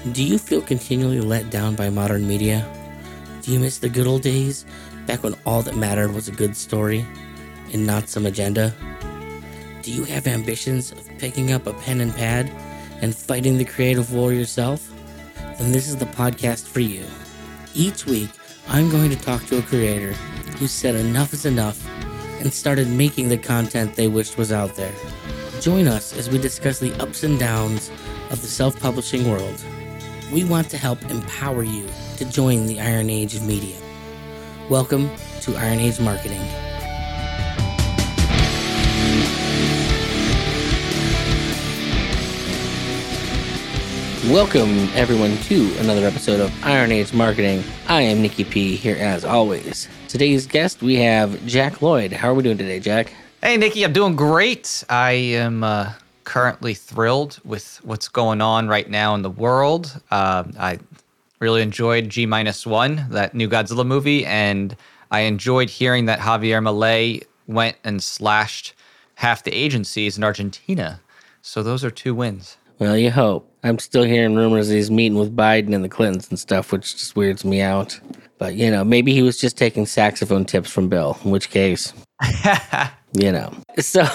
Do you feel continually let down by modern media? Do you miss the good old days, back when all that mattered was a good story and not some agenda? Do you have ambitions of picking up a pen and pad and fighting the creative war yourself? Then this is the podcast for you. Each week, I'm going to talk to a creator who said enough is enough and started making the content they wished was out there. Join us as we discuss the ups and downs of the self-publishing world. We want to help empower you to join the Iron Age of media. Welcome to Iron Age Marketing. Welcome, everyone, to another episode of Iron Age Marketing. I am Nikki P, here as always. Today's guest, we have Jack Lloyd. How are we doing today, Jack? Hey, Nikki, I'm doing great. I am currently thrilled with what's going on right now in the world. I really enjoyed G-1, that new Godzilla movie, and I enjoyed hearing that Javier Milei went and slashed half the agencies in Argentina. So those are two wins. Well, you hope. I'm still hearing rumors that he's meeting with Biden and the Clintons and stuff, which just weirds me out. But, maybe he was just taking saxophone tips from Bill, in which case, So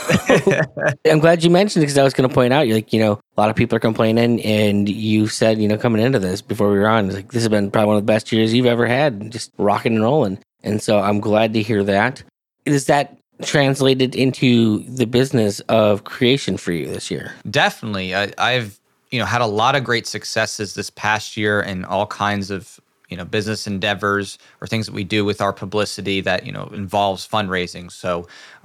I'm glad you mentioned it because I was going to point out, a lot of people are complaining, and you said, coming into this before we were on, this has been probably one of the best years you've ever had, just rocking and rolling. And so I'm glad to hear that. Is that translated into the business of creation for you this year? Definitely. I've had a lot of great successes this past year in all kinds of business endeavors or things that we do with our publicity that involves fundraising. So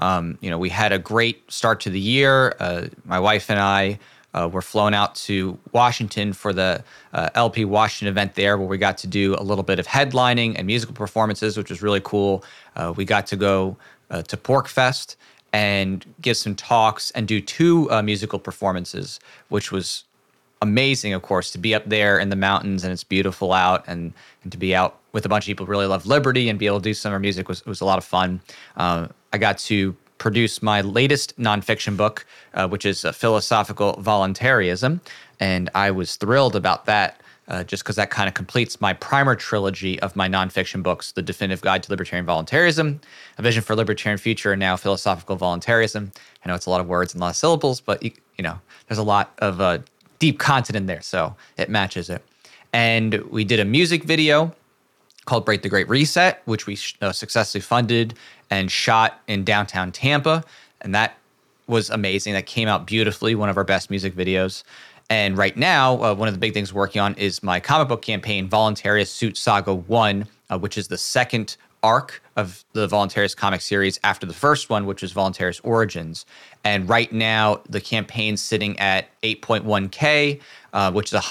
we had a great start to the year. My wife and I were flown out to Washington for the LP Washington event there, where we got to do a little bit of headlining and musical performances, which was really cool. We got to go to PorcFest and give some talks and do two musical performances, which was amazing, of course, to be up there in the mountains and it's beautiful out, and to be out with a bunch of people who really love liberty and be able to do summer music was a lot of fun. I got to produce my latest nonfiction book, which is Philosophical Voluntarism, and I was thrilled about that. Just because that kind of completes my primer trilogy of my nonfiction books, The Definitive Guide to Libertarian Voluntarism, A Vision for a Libertarian Future, and now Philosophical Voluntarism. I know it's a lot of words and a lot of syllables, but there's a lot of deep content in there, so it matches it. And we did a music video called Break the Great Reset, which we successfully funded and shot in downtown Tampa, and that was amazing. That came out beautifully, one of our best music videos. And right now, one of the big things we're working on is my comic book campaign, Voluntarist Suit Saga 1, which is the second arc of the Voluntarist comic series after the first one, which is Voluntarist Origins. And right now, the campaign's sitting at 8.1K, which is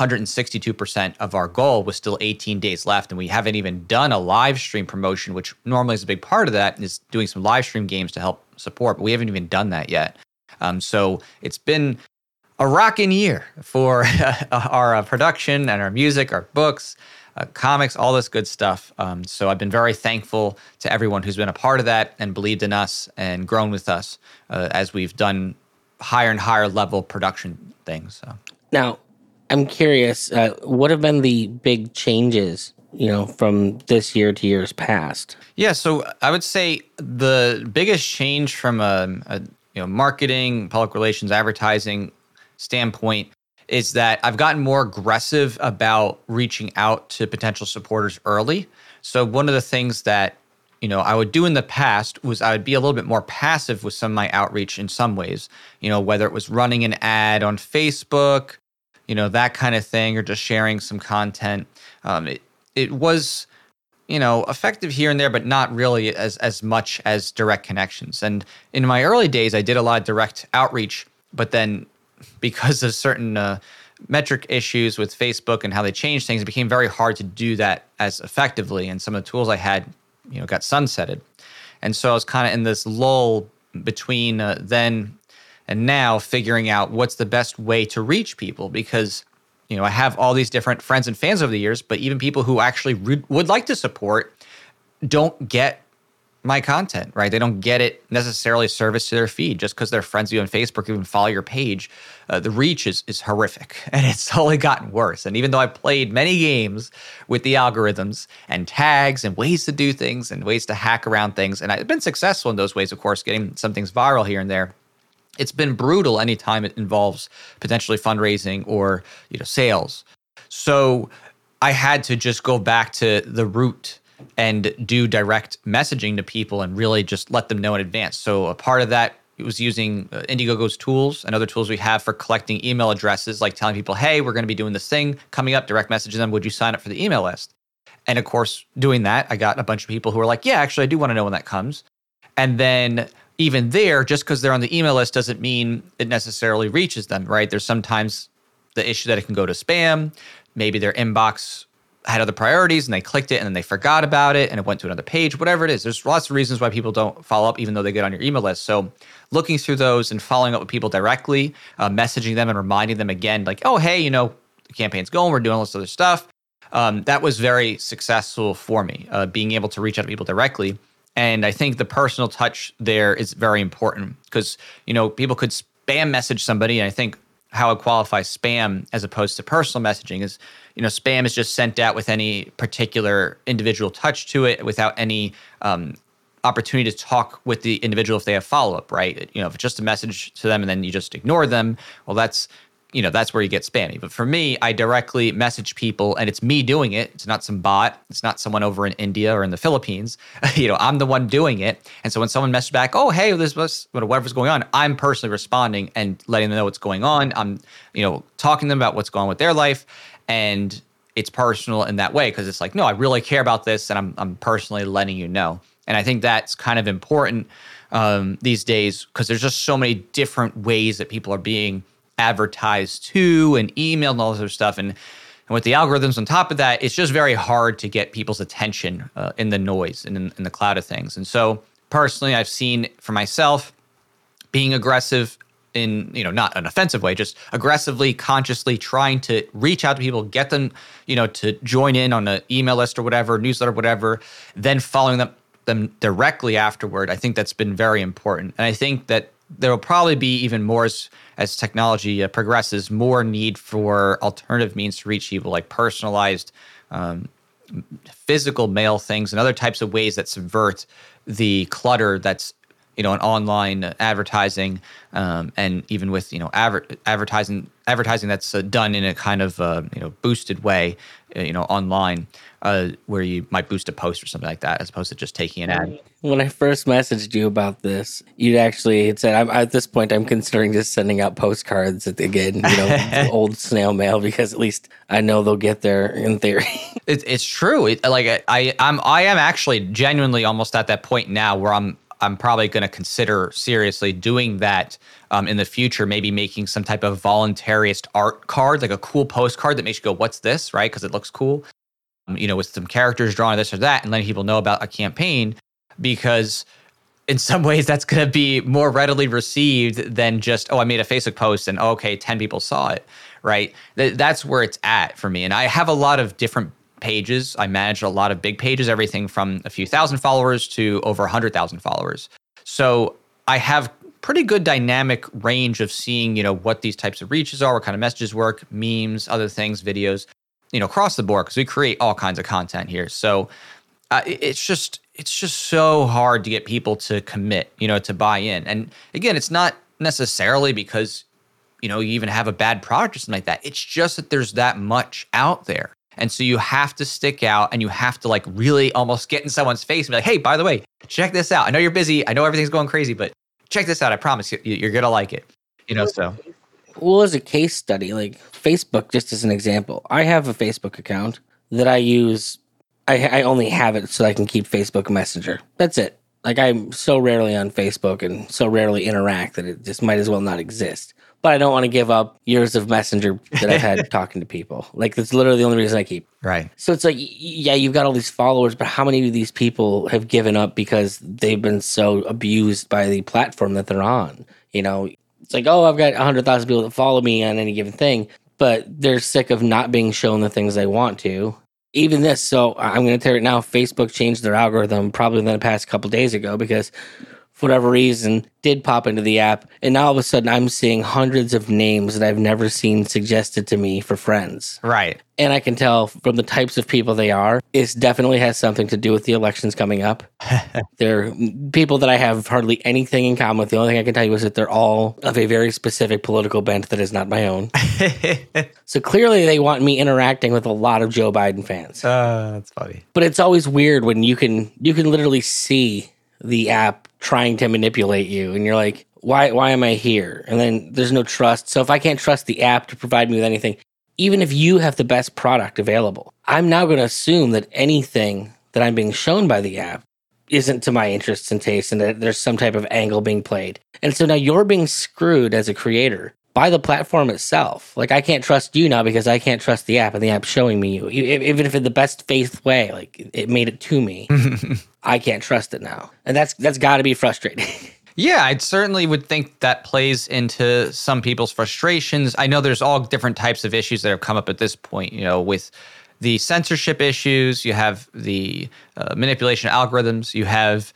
162% of our goal, with still 18 days left. And we haven't even done a live stream promotion, which normally is a big part of that, is doing some live stream games to help support, but we haven't even done that yet. So it's been a rocking year for our production and our music, our books, comics, all this good stuff. So I've been very thankful to everyone who's been a part of that and believed in us and grown with us as we've done higher and higher level production things. So. Now, I'm curious, what have been the big changes, from this year to years past? Yeah, so I would say the biggest change from a marketing, public relations, advertising standpoint is that I've gotten more aggressive about reaching out to potential supporters early. So one of the things that I would do in the past was I would be a little bit more passive with some of my outreach in some ways, whether it was running an ad on Facebook, that kind of thing, or just sharing some content. It was effective here and there, but not really as much as direct connections. And in my early days, I did a lot of direct outreach, but then because of certain metric issues with Facebook and how they changed things, it became very hard to do that as effectively. And some of the tools I had, got sunsetted. And so I was kind of in this lull between then and now, figuring out what's the best way to reach people, because I have all these different friends and fans over the years, but even people who actually would like to support don't get my content, right? They don't get it necessarily service to their feed just because they're friends with you on Facebook, even follow your page. The reach is horrific, and it's only gotten worse. And even though I played many games with the algorithms and tags and ways to do things and ways to hack around things, and I've been successful in those ways, of course, getting some things viral here and there, it's been brutal anytime it involves potentially fundraising or sales. So I had to just go back to the root and do direct messaging to people and really just let them know in advance. So a part of that was using Indiegogo's tools and other tools we have for collecting email addresses, like telling people, hey, we're going to be doing this thing coming up, direct messaging them. Would you sign up for the email list? And of course, doing that, I got a bunch of people who were like, yeah, actually, I do want to know when that comes. And then even there, just because they're on the email list doesn't mean it necessarily reaches them, right? There's sometimes the issue that it can go to spam. Maybe their inbox had other priorities and they clicked it and then they forgot about it and it went to another page, whatever it is. There's lots of reasons why people don't follow up, even though they get on your email list. So looking through those and following up with people directly, messaging them and reminding them again, like, oh, hey, the campaign's going, we're doing all this other stuff. That was very successful for me, being able to reach out to people directly. And I think the personal touch there is very important because, people could spam message somebody. And I think how I qualify spam as opposed to personal messaging is, spam is just sent out with any particular individual touch to it without any opportunity to talk with the individual if they have follow-up, right? If it's just a message to them and then you just ignore them, well, that's where you get spammy. But for me, I directly message people and it's me doing it. It's not some bot. It's not someone over in India or in the Philippines. I'm the one doing it. And so when someone messages back, oh, hey, this was whatever's going on, I'm personally responding and letting them know what's going on. I'm, talking to them about what's going on with their life. And it's personal in that way because it's like, no, I really care about this and I'm personally letting you know. And I think that's kind of important these days because there's just so many different ways that people are being advertised to and emailed and all this other stuff. And with the algorithms on top of that, it's just very hard to get people's attention in the noise and in the cloud of things. And so personally, I've seen for myself being aggressive in, not an offensive way, just aggressively, consciously trying to reach out to people, get them, to join in on an email list or whatever, newsletter, whatever, then following them directly afterward. I think that's been very important. And I think that there will probably be even more as technology progresses, more need for alternative means to reach people, like personalized physical mail things and other types of ways that subvert the clutter that's an online advertising, and even with advertising that's done in a kind of boosted way, online, where you might boost a post or something like that, as opposed to just taking an ad. When I first messaged you about this, you'd actually said, at this point, I'm considering just sending out postcards again, old snail mail, because at least I know they'll get there in theory. It's true. I am actually genuinely almost at that point now where I'm probably going to consider seriously doing that in the future, maybe making some type of voluntarist art card, like a cool postcard that makes you go, what's this, right? Because it looks cool, with some characters drawn this or that, and letting people know about a campaign, because in some ways that's going to be more readily received than just, I made a Facebook post and okay, 10 people saw it, right? That's where it's at for me. And I have a lot of different pages. I manage a lot of big pages, everything from a few thousand followers to over 100,000 followers. So I have pretty good dynamic range of seeing, what these types of reaches are, what kind of messages work, memes, other things, videos, across the board, because we create all kinds of content here. So it's just so hard to get people to commit, to buy in. And again, it's not necessarily because, you even have a bad product or something like that. It's just that there's that much out there. And so you have to stick out and you have to really almost get in someone's face and be like, hey, by the way, check this out. I know you're busy. I know everything's going crazy, but check this out. I promise you're going to like it. So. Well, as a case study, Facebook, just as an example, I have a Facebook account that I use. I only have it so I can keep Facebook Messenger. That's it. I'm so rarely on Facebook and so rarely interact that it just might as well not exist. But I don't want to give up years of Messenger that I've had talking to people. That's literally the only reason I keep. Right. So it's yeah, you've got all these followers, but how many of these people have given up because they've been so abused by the platform that they're on? It's I've got 100,000 people that follow me on any given thing, but they're sick of not being shown the things they want to. even this. So I'm going to tell you now, Facebook changed their algorithm probably in the past couple days ago because for whatever reason did pop into the app. And now all of a sudden I'm seeing hundreds of names that I've never seen suggested to me for friends. Right. And I can tell from the types of people they are, it definitely has something to do with the elections coming up. They're people that I have hardly anything in common with. The only thing I can tell you is that they're all of a very specific political bent that is not my own. So clearly they want me interacting with a lot of Joe Biden fans. That's funny. But it's always weird when you can literally see the app trying to manipulate you, and you're like, why am I here? And then there's no trust. So if I can't trust the app to provide me with anything, even if you have the best product available, I'm now going to assume that anything that I'm being shown by the app isn't to my interests and tastes, and that there's some type of angle being played. And so now you're being screwed as a creator by the platform itself. Like, I can't trust you now because I can't trust the app, and the app's showing me you. Even if in the best faith way, like it made it to me, I can't trust it now. And that's got to be frustrating. Yeah, I certainly would think that plays into some people's frustrations. I know there's all different types of issues that have come up at this point, with the censorship issues, you have the manipulation of algorithms, you have,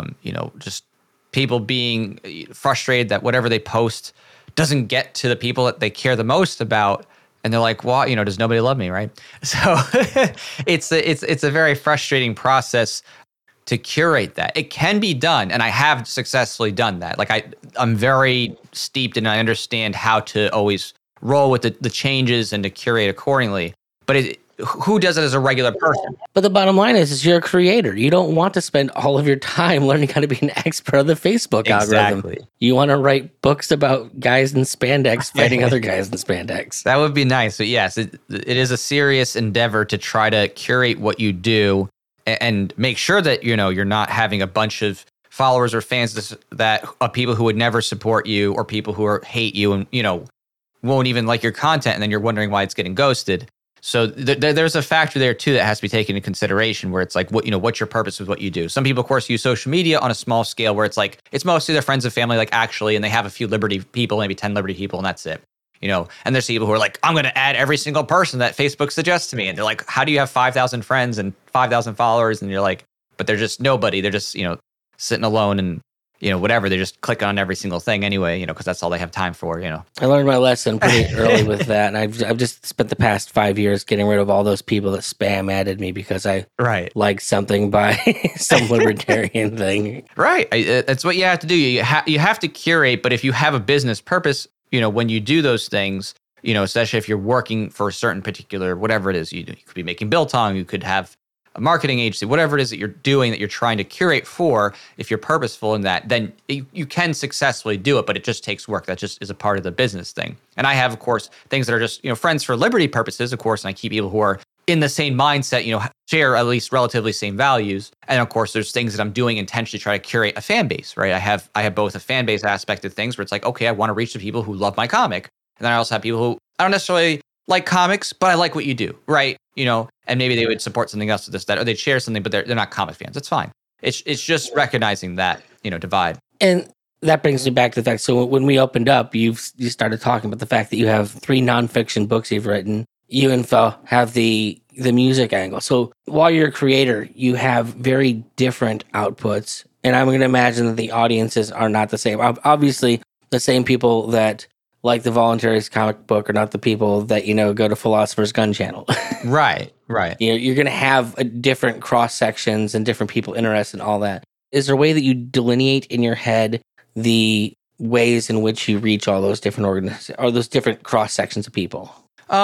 just people being frustrated that whatever they post doesn't get to the people that they care the most about. And they're like, well, does nobody love me, right? So it's a very frustrating process to curate that. It can be done, and I have successfully done that. Like I'm very steeped and I understand how to always roll with the changes and to curate accordingly. But who does it as a regular person? But the bottom line is you're a creator. You don't want to spend all of your time learning how to be an expert of the Facebook algorithm. You want to write books about guys in spandex fighting other guys in spandex. That would be nice. But yes, it is a serious endeavor to try to curate what you do and make sure that, you're not having a bunch of followers or fans that of people who would never support you or people who hate you and, won't even like your content. And then you're wondering why it's getting ghosted. So there's a factor there too that has to be taken into consideration where it's like, what's your purpose with what you do? Some people, of course, use social media on a small scale where it's like, it's mostly their friends and family, like actually, and they have a few Liberty people, maybe 10 Liberty people, and that's it. And there's people who are like, I'm going to add every single person that Facebook suggests to me. And they're like, how do you have 5,000 friends and 5,000 followers? And you're like, but they're just nobody. They're just, sitting alone and, whatever. They're just clicking on every single thing anyway, because that's all they have time for, I learned my lesson pretty early with that. And I've just spent the past 5 years getting rid of all those people that spam added me because I liked something by some libertarian thing. Right. That's what you have to do. You have to curate, but if you have a business purpose, when you do those things, especially if you're working for a certain particular, whatever it is, you could be making biltong, you could have a marketing agency, whatever it is that you're doing that you're trying to curate for, if you're purposeful in that, then you can successfully do it, but it just takes work. That just is a part of the business thing. And I have, of course, things that are just, friends for liberty purposes, of course, and I keep people who are in the same mindset, share at least relatively same values. And of course, there's things that I'm doing intentionally to try to curate a fan base, right? I have both a fan base aspect of things where it's like, okay, I want to reach the people who love my comic. And then I also have people who I don't necessarily like comics, but I like what you do, right? And maybe they would support something else with this, that, or they'd share something, but they're not comic fans. That's fine. It's just recognizing that, divide. And that brings me back to the fact, so when we opened up, you started talking about the fact that you have 3 nonfiction books you've written. You and Phil have the music angle. So while you're a creator, you have very different outputs. And I'm going to imagine that the audiences are not the same. Obviously, the same people that like the Voluntaries comic book are not the people that, go to Philosopher's Gun channel. Right. You're going to have different cross sections and different people interested in all that. Is there a way that you delineate in your head the ways in which you reach all those different organizations or those different cross sections of people?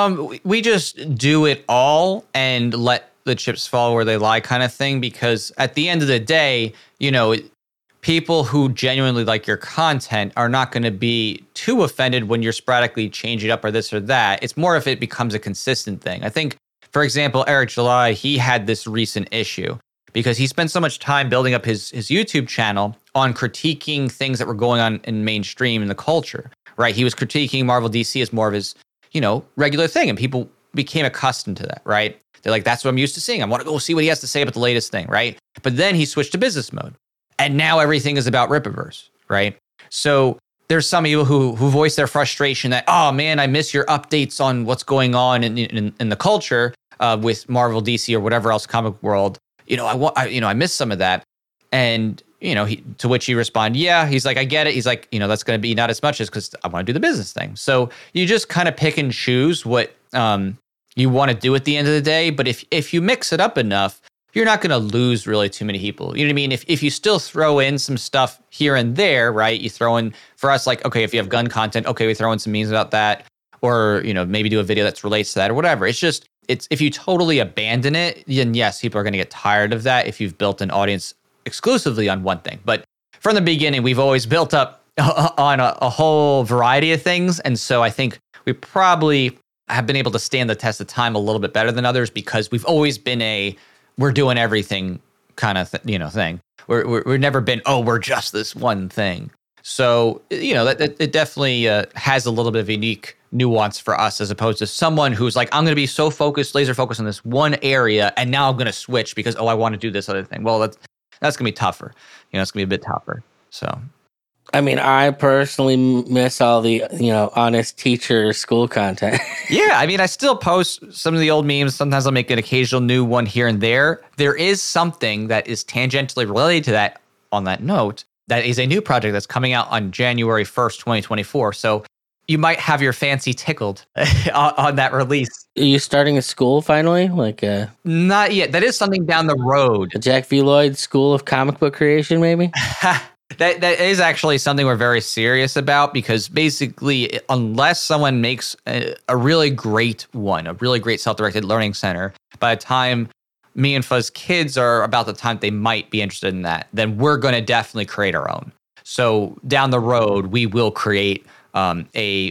We just do it all and let the chips fall where they lie kind of thing, because at the end of the day, people who genuinely like your content are not going to be too offended when you're sporadically changing it up or this or that. It's more if it becomes a consistent thing. I think, for example, Eric July, he had this recent issue because he spent so much time building up his YouTube channel on critiquing things that were going on in mainstream in the culture, right? He was critiquing Marvel DC as more of his, regular thing. And people became accustomed to that, right? They're like, that's what I'm used to seeing. I want to go see what he has to say about the latest thing, right? But then he switched to business mode. And now everything is about Rippaverse, right? So there's some people who voice their frustration that, oh man, I miss your updates on what's going on in the culture. with Marvel, DC, or whatever else comic world. I miss some of that. And, to which he responded, yeah, he's like, I get it. He's like, that's going to be not as much as because I want to do the business thing. So you just kind of pick and choose what you want to do at the end of the day. But if you mix it up enough, you're not going to lose really too many people. You know what I mean? If you still throw in some stuff here and there, right? You throw in, for us, like, okay, if you have gun content, okay, we throw in some memes about that. Or, maybe do a video that relates to that or whatever. It's if you totally abandon it, then yes, people are going to get tired of that if you've built an audience exclusively on one thing. But from the beginning, we've always built up on a whole variety of things. And so I think we probably have been able to stand the test of time a little bit better than others because we've always been we're doing everything kind of thing. We've never been, we're just this one thing. So, that it definitely has a little bit of unique nuance for us as opposed to someone who's like, I'm going to be so focused, laser focused on this one area, and now I'm going to switch because, I want to do this other thing. Well, that's going to be tougher. It's going to be a bit tougher. So, I mean, I personally miss all the, honest teacher school content. Yeah, I mean, I still post some of the old memes. Sometimes I'll make an occasional new one here and there. There is something that is tangentially related to that on that note. That is a new project that's coming out on January 1st, 2024. So you might have your fancy tickled on that release. Are you starting a school finally? Not yet. That is something down the road. A Jack V. Lloyd School of Comic Book Creation, maybe? That is actually something we're very serious about because basically, unless someone makes a really great one, a really great self-directed learning center, by the time me and Fuzz kids are about the time they might be interested in that, then we're going to definitely create our own. So down the road, we will create a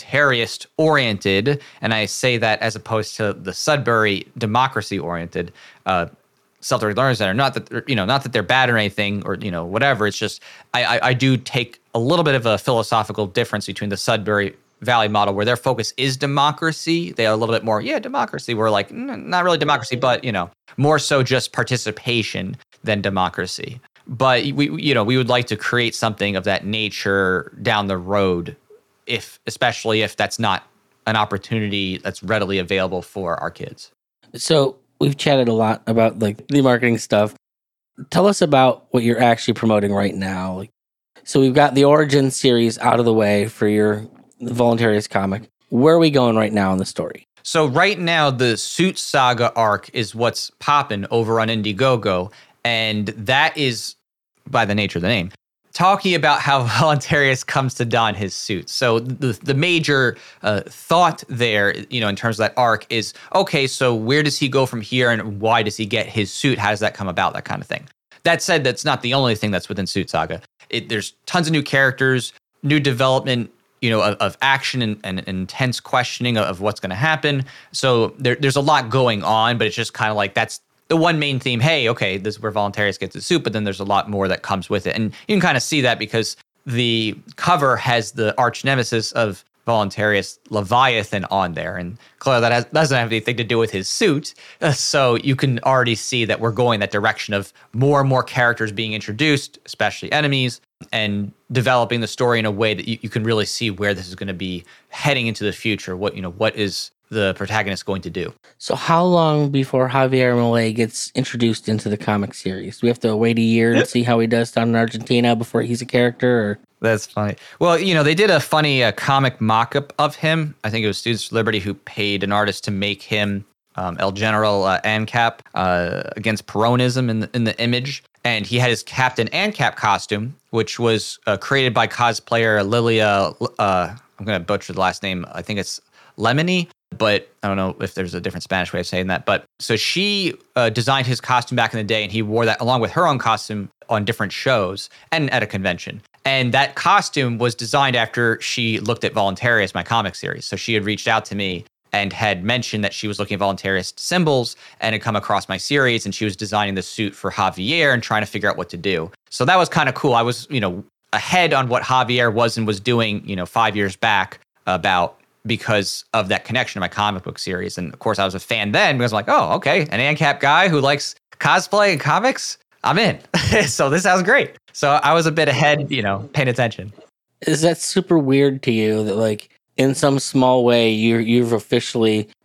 voluntarist-oriented, and I say that as opposed to the Sudbury democracy-oriented self-directed learning center. Not that they're bad or anything or whatever. It's just I do take a little bit of a philosophical difference between the Sudbury Valley model where their focus is democracy. They are a little bit more, democracy. We're like, not really democracy, but, more so just participation than democracy. But we would like to create something of that nature down the road, especially if that's not an opportunity that's readily available for our kids. So we've chatted a lot about the marketing stuff. Tell us about what you're actually promoting right now. So we've got the Origin series out of the way for your Voluntarist comic. Where are we going right now in the story? So right now, the Suit Saga arc is what's popping over on Indiegogo, and that is, by the nature of the name, talking about how Voluntarist comes to don his suit. So the major thought there, in terms of that arc is, okay, so where does he go from here and why does he get his suit? How does that come about? That kind of thing. That said, that's not the only thing that's within Suit Saga. There's tons of new characters, new development, of action and intense questioning of what's going to happen. So there's a lot going on, but it's just kind of like that's the one main theme. Hey, okay, this is where Voluntarist gets his suit, but then there's a lot more that comes with it. And you can kind of see that because the cover has the arch nemesis of Voluntarist, Leviathan, on there. And clearly that doesn't have anything to do with his suit. So you can already see that we're going that direction of more and more characters being introduced, especially enemies, and developing the story in a way that you can really see where this is going to be heading into the future. What is the protagonist going to do? So how long before Javier Milei gets introduced into the comic series? Do we have to wait a year and see how he does down in Argentina before he's a character? Or? That's funny. Well, they did a funny comic mock-up of him. I think it was Students for Liberty who paid an artist to make him El General ANCAP against Peronism in the image. And he had his Captain ANCAP costume, which was created by cosplayer Lilia, I'm going to butcher the last name, I think it's Lemony, but I don't know if there's a different Spanish way of saying that. But so she designed his costume back in the day, and he wore that along with her own costume on different shows and at a convention. And that costume was designed after she looked at Voluntarist, my comic series. So she had reached out to me and had mentioned that she was looking at Voluntarist symbols and had come across my series, and she was designing the suit for Javier and trying to figure out what to do. So that was kind of cool. I was, ahead on what Javier was and was doing, 5 years back because of that connection to my comic book series. And of course I was a fan then because I'm like, oh, okay, an ANCAP guy who likes cosplay and comics, I'm in. So this sounds great. So I was a bit ahead, paying attention. Is that super weird to you that in some small way, you've officially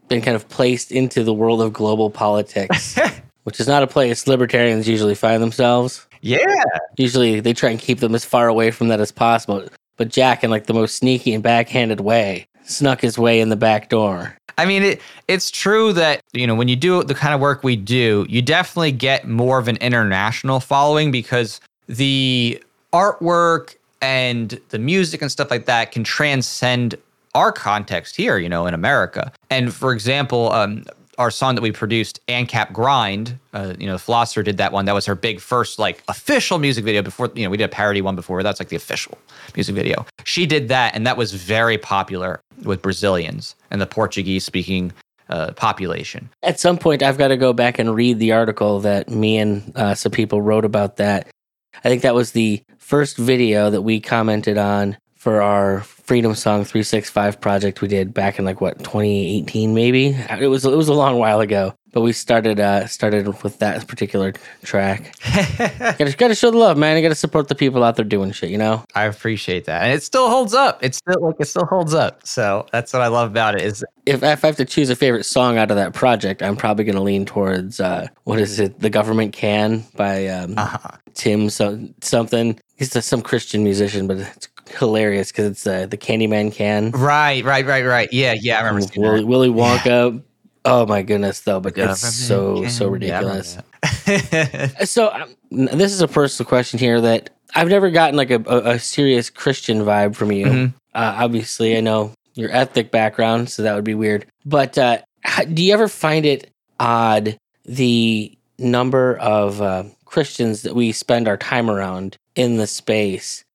been kind of placed into the world of global politics, which is not a place libertarians usually find themselves. Yeah. Usually they try and keep them as far away from that as possible. But Jack, in like the most sneaky and backhanded way, snuck his way in the back door. I mean, it's true that, when you do the kind of work we do, you definitely get more of an international following because the artwork and the music and stuff like that can transcend our context here, in America. And for example, our song that we produced, ANCAP Grind, the Philosopher did that one. That was her big first official music video before, we did a parody one before. That's like the official music video. She did that, and that was very popular with Brazilians and the Portuguese speaking population. At some point, I've got to go back and read the article that me and some people wrote about that. I think that was the first video that we commented on for our Freedom Song 365 project we did back in 2018 maybe. It was a long while ago, but we started with that particular track. Gotta show the love, man. You gotta support the people out there doing shit, I appreciate that, and it still holds up. It still holds up. So that's what I love about it. Is if I have to choose a favorite song out of that project, I'm probably gonna lean towards what is it? The Government Can by Tim something. He's some Christian musician, but it's hilarious because it's the Candyman can. Right. Yeah, I remember Willy Wonka. Oh my goodness, though, but it's so ridiculous. Yeah, So this is a personal question here that I've never gotten a serious Christian vibe from you. Mm-hmm. Obviously, I know your ethnic background, so that would be weird. But do you ever find it odd the number of Christians that we spend our time around in the space?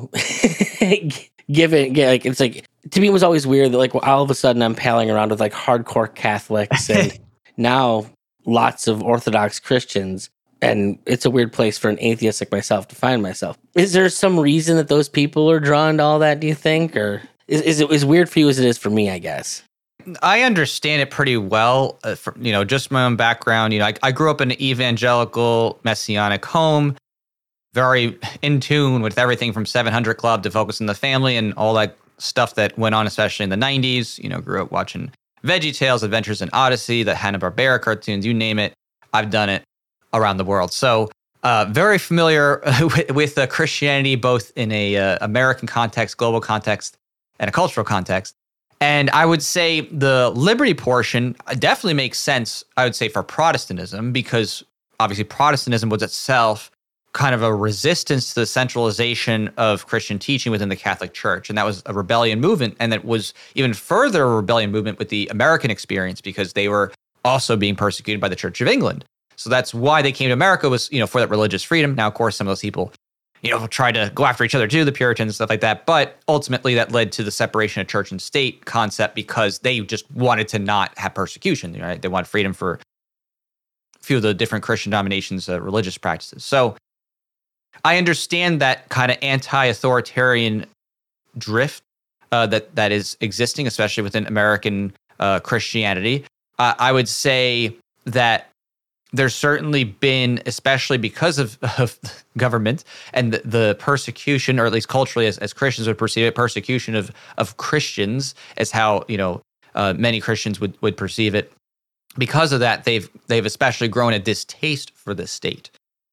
It's to me it was always weird that all of a sudden I'm palling around with hardcore Catholics and now lots of Orthodox Christians, and it's a weird place for an atheist like myself to find myself. Is there some reason that those people are drawn to all that, do you think, or is it as weird for you as it is for me, I guess? I understand it pretty well. Just my own background. I grew up in an evangelical Messianic home, very in tune with everything from 700 Club to Focus on the Family and all that stuff that went on, especially in the 90s. Grew up watching VeggieTales, Adventures in Odyssey, the Hanna-Barbera cartoons, you name it. I've done it around the world. So very familiar with Christianity, both in a American context, global context, and a cultural context. And I would say the liberty portion definitely makes sense, I would say, for Protestantism, because obviously Protestantism was itself kind of a resistance to the centralization of Christian teaching within the Catholic Church. And that was a rebellion movement. And that was even further a rebellion movement with the American experience because they were also being persecuted by the Church of England. So that's why they came to America, was, for that religious freedom. Now, of course, some of those people, tried to go after each other too, the Puritans and stuff like that. But ultimately that led to the separation of church and state concept because they just wanted to not have persecution, right? They wanted freedom for a few of the different Christian denominations' religious practices. So I understand that kind of anti-authoritarian drift that is existing, especially within American Christianity. I would say that there's certainly been, especially because of government and the persecution, or at least culturally as Christians would perceive it, persecution of Christians as how many Christians would perceive it. Because of that, they've especially grown a distaste for the state.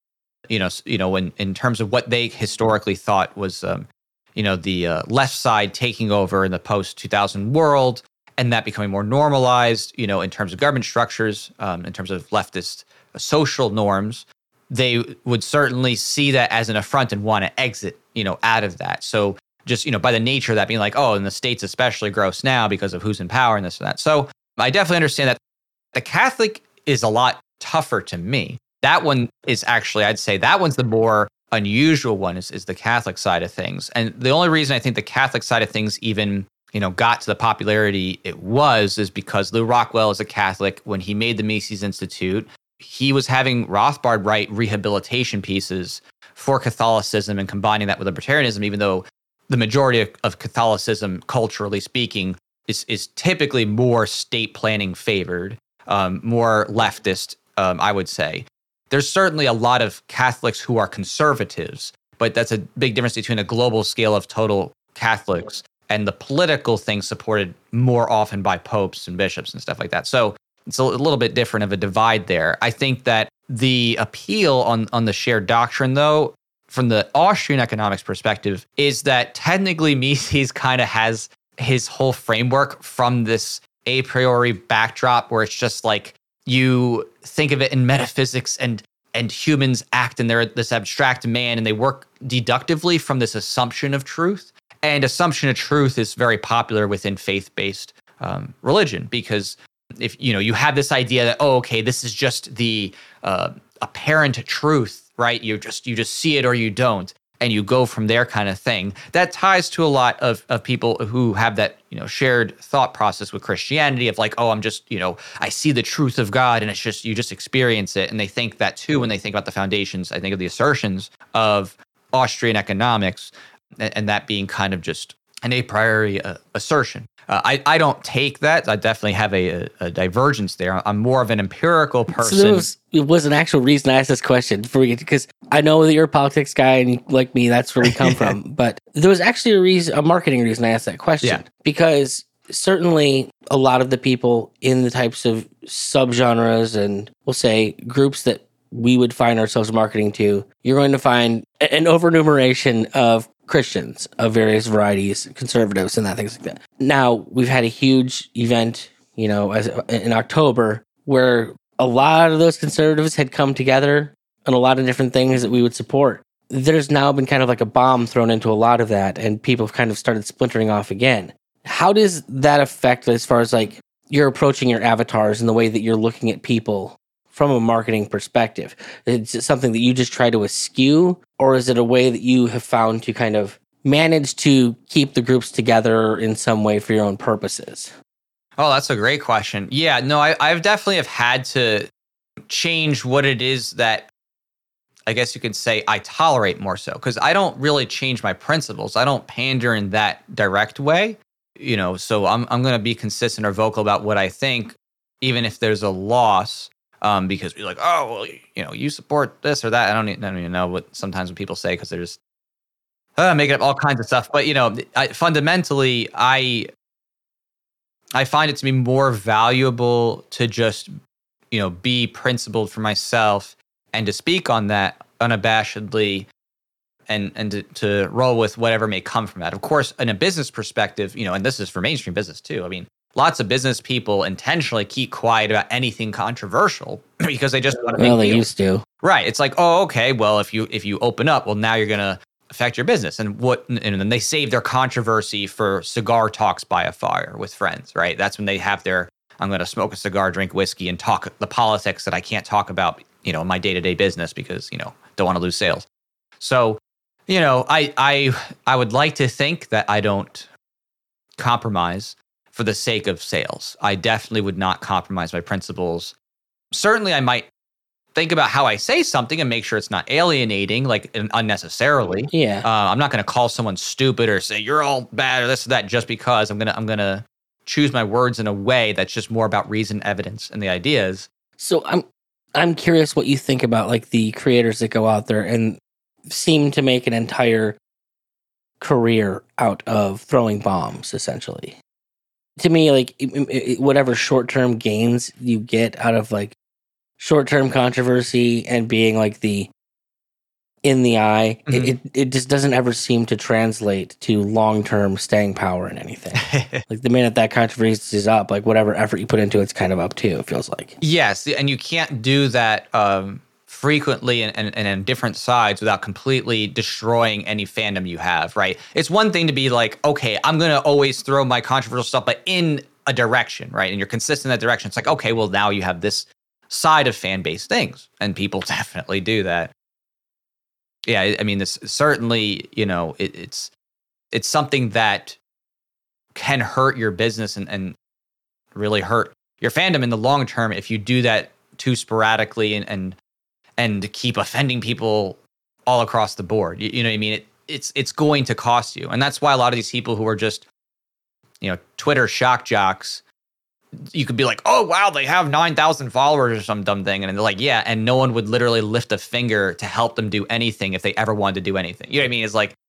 When in terms of what they historically thought was, the left side taking over in the post-2000 world, and that becoming more normalized, in terms of government structures, in terms of leftist social norms, they would certainly see that as an affront and want to exit, out of that. So just, by the nature of that being and the state's especially gross now because of who's in power and this and that. So I definitely understand that the Catholic is a lot tougher to me. That one is actually, I'd say that one's the more unusual one is the Catholic side of things. And the only reason I think the Catholic side of things even, got to the popularity it was is because Lew Rockwell is a Catholic. When he made the Mises Institute, he was having Rothbard write rehabilitation pieces for Catholicism and combining that with libertarianism, even though the majority of Catholicism, culturally speaking, is typically more state planning favored, more leftist, I would say. There's certainly a lot of Catholics who are conservatives, but that's a big difference between a global scale of total Catholics and the political thing supported more often by popes and bishops and stuff like that. So it's a little bit different of a divide there. I think that the appeal on the shared doctrine, though, from the Austrian economics perspective, is that technically Mises kind of has his whole framework from this a priori backdrop where it's just like you think of it in metaphysics and humans act and they're this abstract man and they work deductively from this assumption of truth. And assumption of truth is very popular within faith-based religion because if you have this idea that, oh, okay, this is just the apparent truth, right? You just see it or you don't, and you go from there kind of thing. That ties to a lot of people who have that shared thought process with Christianity of like, oh, I'm just I see the truth of God, and it's just you just experience it, and they think that too when they think about the foundations. I think of the assertions of Austrian economics, and that being kind of just an a priori assertion. I don't take that. I definitely have a divergence there. I'm more of an empirical person. So it was an actual reason I asked this question because I know that you're a politics guy and like me, that's where we come from. But there was actually a marketing reason I asked that question because certainly a lot of the people in the types of subgenres and we'll say groups that we would find ourselves marketing to, you're going to find an overnumeration of Christians of various varieties, conservatives and things like that. Now, we've had a huge event, in October where a lot of those conservatives had come together on a lot of different things that we would support. There's now been kind of like a bomb thrown into a lot of that and people have kind of started splintering off again. How does that affect as far as like you're approaching your avatars and the way that you're looking at people from a marketing perspective? Is it something that you just try to eschew, or is it a way that you have found to kind of manage to keep the groups together in some way for your own purposes? Oh, that's a great question. Yeah, no, I've definitely have had to change what it is that I guess you could say I tolerate more so, because I don't really change my principles. I don't pander in that direct way, so I'm going to be consistent or vocal about what I think, even if there's a loss. Because we're like, oh, well, you support this or that. I don't even know what sometimes when people say because they're just making up all kinds of stuff. But fundamentally, I find it to be more valuable to just be principled for myself and to speak on that unabashedly, and to roll with whatever may come from that. Of course, in a business perspective, and this is for mainstream business too. I mean, lots of business people intentionally keep quiet about anything controversial because they just want to make deals. They used to. Right. It's like, oh, okay, well, if you open up, well, now you're going to affect your business. And then they save their controversy for cigar talks by a fire with friends, right? That's when they have their, I'm going to smoke a cigar, drink whiskey, and talk the politics that I can't talk about, in my day-to-day business because, don't want to lose sales. So, I would like to think that I don't compromise for the sake of sales. I definitely would not compromise my principles. Certainly, I might think about how I say something and make sure it's not alienating, like unnecessarily. Yeah. I'm not going to call someone stupid or say you're all bad or this or that just because. I'm gonna choose my words in a way that's just more about reason, evidence, and the ideas. So I'm curious what you think about like the creators that go out there and seem to make an entire career out of throwing bombs, essentially. To me, like whatever short-term gains you get out of like short-term controversy and being like the in the eye, it just doesn't ever seem to translate to long-term staying power in anything. Like the minute that controversy is up, like whatever effort you put into it's kind of up too, it feels like. Yes, and you can't do that frequently and in different sides without completely destroying any fandom you have, right? It's one thing to be like, okay, I'm going to always throw my controversial stuff, but in a direction, right? And you're consistent in that direction. It's like, okay, well, now you have this side of fan-based things, and people definitely do that. Yeah, I mean, this certainly, it's something that can hurt your business and really hurt your fandom in the long term if you do that too sporadically and keep offending people all across the board. You know what I mean? It's going to cost you. And that's why a lot of these people who are just, Twitter shock jocks, you could be like, oh, wow, they have 9,000 followers or some dumb thing. And they're like, yeah. And no one would literally lift a finger to help them do anything if they ever wanted to do anything. You know what I mean? It's like,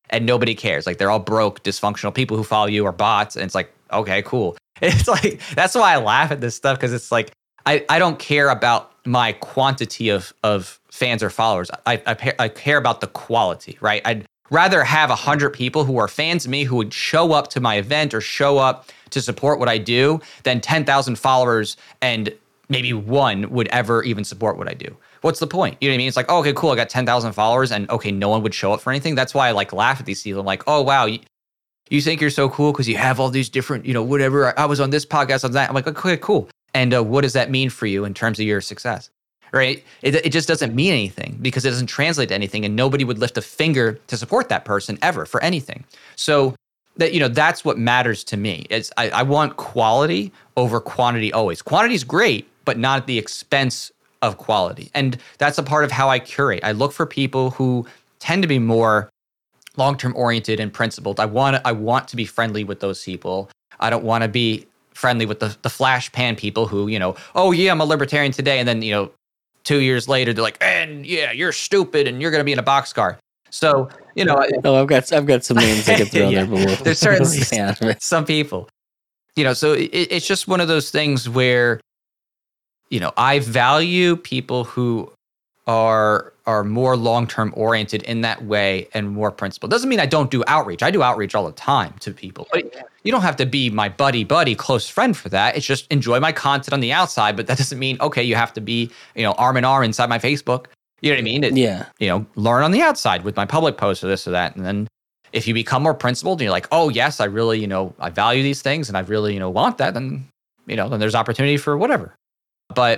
and nobody cares. Like they're all broke, dysfunctional people who follow you or bots. And it's like, okay, cool. It's like, that's why I laugh at this stuff. Cause it's like, I don't care about my quantity of fans or followers. I care about the quality, right? I'd rather have 100 people who are fans of me who would show up to my event or show up to support what I do than 10,000 followers and maybe one would ever even support what I do. What's the point? You know what I mean? It's like, oh, okay, cool. I got 10,000 followers and okay, no one would show up for anything. That's why I like laugh at these people. I'm like, oh, wow, you think you're so cool because you have all these different, whatever. I was on this podcast, on that. I'm like, okay, cool. And what does that mean for you in terms of your success? Right? It just doesn't mean anything because it doesn't translate to anything and nobody would lift a finger to support that person ever for anything. So that's what matters to me. I want quality over quantity always. Quantity is great, but not at the expense of quality. And that's a part of how I curate. I look for people who tend to be more long-term oriented and principled. I want to be friendly with those people. I don't want to be friendly with the flash pan people who, oh yeah, I'm a libertarian today. And then, 2 years later, they're like, and yeah, you're stupid and you're going to be in a boxcar. So, I've got some names I could throw there. But there's certainly some people, so it's just one of those things where, I value people who are more long-term oriented in that way and more principled. Doesn't mean I don't do outreach. I do outreach all the time to people. But you don't have to be my buddy, close friend for that. It's just enjoy my content on the outside, but that doesn't mean, okay, you have to be, arm in arm inside my Facebook. You know what I mean? Learn on the outside with my public posts or this or that. And then if you become more principled and you're like, oh yes, I really, I value these things and I really, want that, then, then there's opportunity for whatever. But,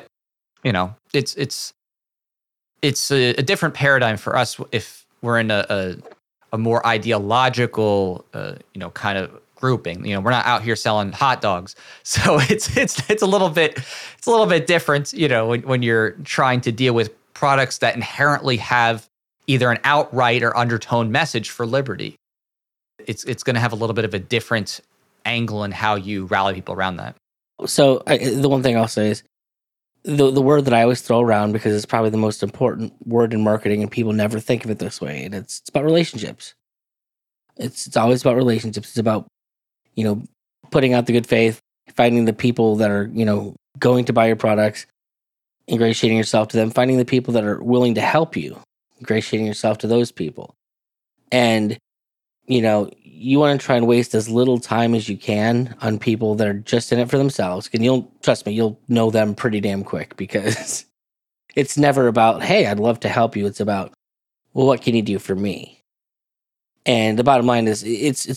it's a different paradigm for us if we're in a more ideological, kind of grouping. We're not out here selling hot dogs, so it's a little bit different. When you're trying to deal with products that inherently have either an outright or undertone message for liberty, it's going to have a little bit of a different angle in how you rally people around that. So the one thing I'll say is, the word that I always throw around because it's probably the most important word in marketing and people never think of it this way. And it's about relationships. It's always about relationships. It's about, putting out the good faith, finding the people that are, going to buy your products, ingratiating yourself to them, finding the people that are willing to help you, ingratiating yourself to those people. And, you want to try and waste as little time as you can on people that are just in it for themselves. And trust me, you'll know them pretty damn quick because it's never about, hey, I'd love to help you. It's about, well, what can you do for me? And the bottom line is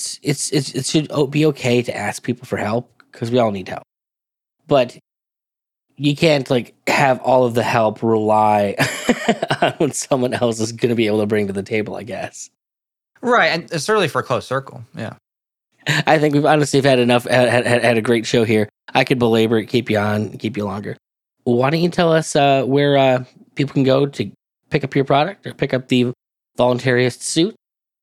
it should be okay to ask people for help because we all need help. But you can't have all of the help rely on what someone else is going to be able to bring to the table, I guess. Right, and certainly for a close circle, yeah. I think we've honestly had enough, had a great show here. I could belabor it, keep you on, keep you longer. Why don't you tell us where people can go to pick up your product or pick up the Voluntarist suit?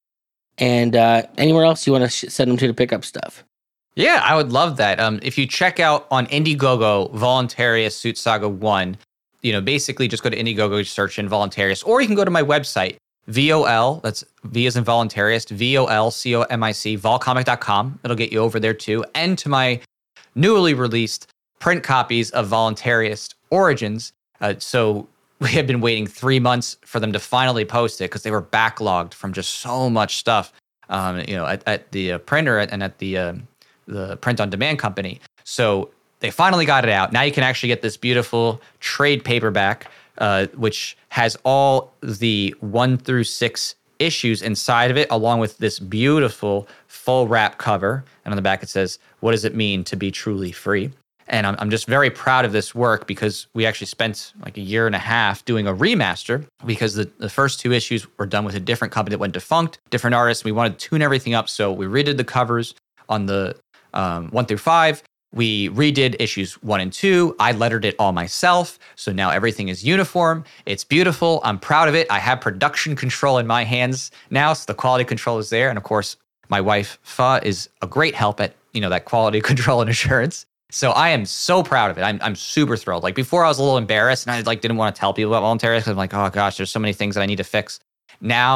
And anywhere else you want to send them to pick up stuff? Yeah, I would love that. If you check out on Indiegogo, Voluntarist Suit Saga 1, basically just go to Indiegogo, search in Voluntarist, or you can go to my website, VOL, that's V as in voluntarist, VOLCOMIC, volcomic.com. It'll get you over there too. And to my newly released print copies of Voluntarist Origins. So we had been waiting 3 months for them to finally post it because they were backlogged from just so much stuff, at the printer and at the print on demand company. So they finally got it out. Now you can actually get this beautiful trade paperback, which has all the 1 through 6 issues inside of it, along with this beautiful full wrap cover. And on the back, it says, "What does it mean to be truly free?" And I'm just very proud of this work because we actually spent like a year and a half doing a remaster because the first 2 issues were done with a different company that went defunct, different artists. We wanted to tune everything up. So we redid the covers on the 1 through 5. We redid issues 1 and 2. I lettered it all myself. So now everything is uniform. It's beautiful. I'm proud of it. I have production control in my hands now. So the quality control is there. And of course, my wife, Fa, is a great help at, that quality control and assurance. So I am so proud of it. I'm super thrilled. Like before I was a little embarrassed and I didn't want to tell people about Voluntarist because I'm like, oh gosh, there's so many things that I need to fix. Now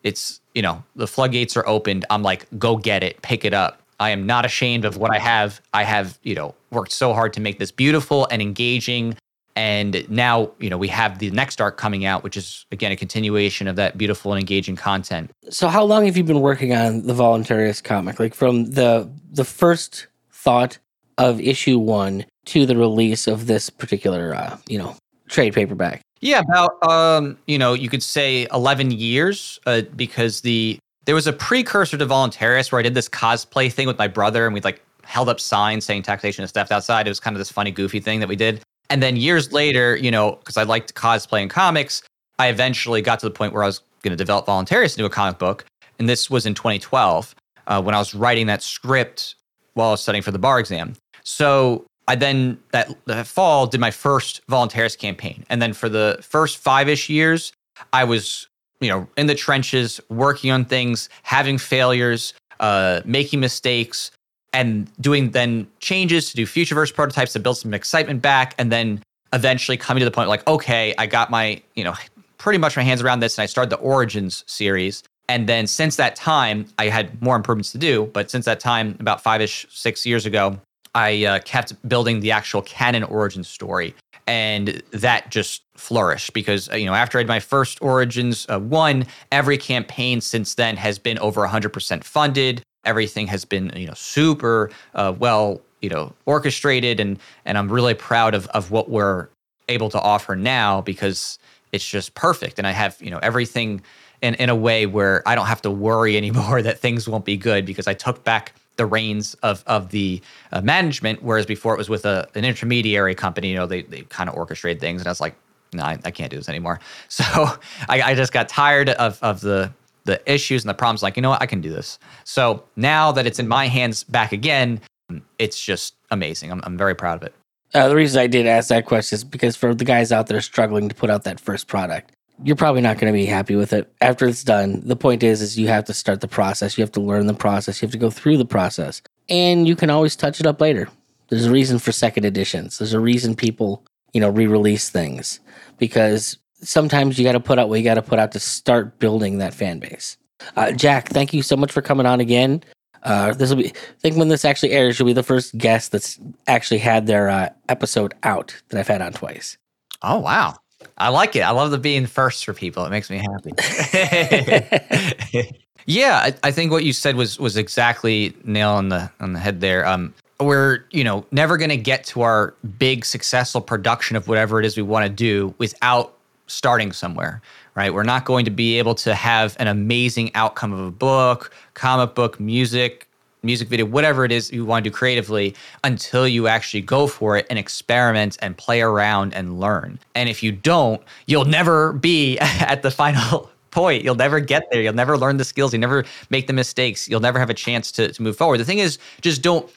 it's, the floodgates are opened. I'm like, go get it, pick it up. I am not ashamed of what I have. I have, worked so hard to make this beautiful and engaging. And now, we have the next arc coming out, which is, again, a continuation of that beautiful and engaging content. So how long have you been working on the Voluntarist comic? Like from the first thought of issue 1 to the release of this particular, trade paperback? Yeah, about, you could say 11 years, because there was a precursor to Voluntarist where I did this cosplay thing with my brother, and we held up signs saying taxation is theft outside. It was kind of this funny, goofy thing that we did. And then years later, because I liked cosplay and comics, I eventually got to the point where I was going to develop Voluntarist into a comic book. And this was in 2012 when I was writing that script while I was studying for the bar exam. So I then, that fall, did my first Voluntarist campaign. And then for the first 5-ish years, I was, in the trenches, working on things, having failures, making mistakes, and doing then changes to do Futureverse prototypes to build some excitement back, and then eventually coming to the point okay, I got my, pretty much my hands around this, and I started the Origins series. And then since that time, I had more improvements to do, but since that time, about 5-ish, 6 years ago, I kept building the actual canon Origins story. And that just flourished because, after I had my first Origins 1, every campaign since then has been over 100% funded. Everything has been, super well, orchestrated, and I'm really proud of what we're able to offer now because it's just perfect. And I have, everything in a way where I don't have to worry anymore that things won't be good because I took back the reins of the management, whereas before it was with an intermediary company. They kind of orchestrated things, and I was like, no, I can't do this anymore. So I just got tired of the issues and the problems, like, what, I can do this. So now that it's in my hands back again, it's just amazing. I'm very proud of it. The reason I did ask that question is because for the guys out there struggling to put out that first product, you're probably not going to be happy with it after it's done. The point is you have to start the process. You have to learn the process. You have to go through the process. And you can always touch it up later. There's a reason for second editions. There's a reason people, re-release things. Because sometimes you got to put out what you got to put out to start building that fan base. Jack, thank you so much for coming on again. This will be, I think when this actually airs, you'll be the first guest that's actually had their episode out that I've had on twice. Oh, wow. I like it. I love the being first for people. It makes me happy. Yeah, I think what you said was exactly nail on the head there. We're, never going to get to our big successful production of whatever it is we want to do without starting somewhere, right? We're not going to be able to have an amazing outcome of a book, comic book, music video, whatever it is you want to do creatively until you actually go for it and experiment and play around and learn. And if you don't, you'll never be at the final point. You'll never get there. You'll never learn the skills. You never make the mistakes. You'll never have a chance to move forward. The thing is, just don't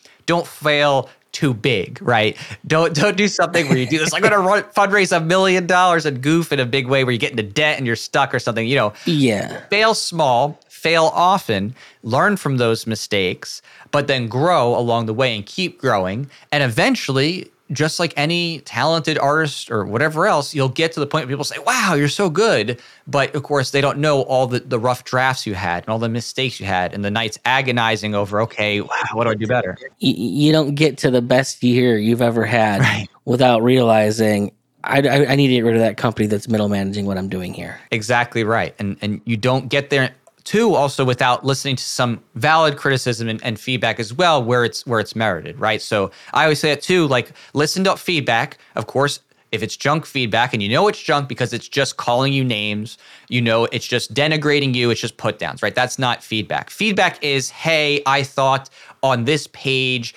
fail too big, right? Don't do something where you do this. I'm going to fundraise $1 million and goof in a big way where you get into debt and you're stuck or something. Yeah. Fail small, fail often, learn from those mistakes, but then grow along the way and keep growing. And eventually, just like any talented artist or whatever else, you'll get to the point where people say, wow, you're so good. But of course, they don't know all the rough drafts you had and all the mistakes you had and the nights agonizing over, okay, wow, what do I do better? You don't get to the best year you've ever had without realizing, I need to get rid of that company that's middle managing what I'm doing here. Exactly right. And you don't get there too, also without listening to some valid criticism and feedback as well, where it's merited, right? So I always say it too, like listen to feedback. Of course, if it's junk feedback and it's junk because it's just calling you names, it's just denigrating you, it's just put downs, right? That's not feedback. Feedback is, hey, I thought on this page,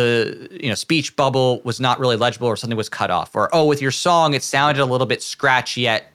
the speech bubble was not really legible or something was cut off. Or, oh, with your song, it sounded a little bit scratchy at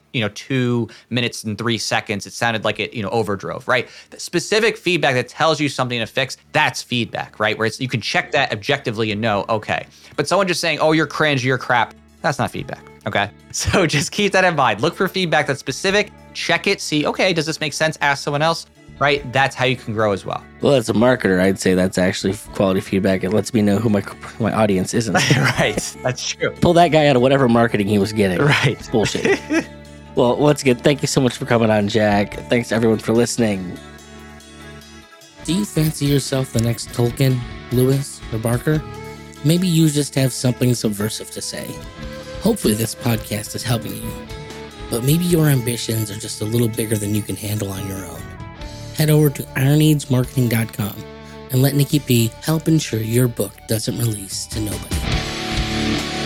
2 minutes and 3 seconds. It sounded like it, overdrove, right? The specific feedback that tells you something to fix, that's feedback, right? Where you can check that objectively and know, okay. But someone just saying, oh, you're cringe, you're crap, that's not feedback, okay? So just keep that in mind. Look for feedback that's specific, check it, see, okay, does this make sense? Ask someone else, right? That's how you can grow as well. Well, as a marketer, I'd say that's actually quality feedback. It lets me know who my audience isn't. Right, that's true. Pull that guy out of whatever marketing he was getting. Right. It's bullshit. Well, once again, thank you so much for coming on, Jack. Thanks everyone for listening. Do you fancy yourself the next Tolkien, Lewis, or Barker? Maybe you just have something subversive to say. Hopefully this podcast is helping you. But maybe your ambitions are just a little bigger than you can handle on your own. Head over to ironagesmarketing.com and let Nikki P help ensure your book doesn't release to nobody.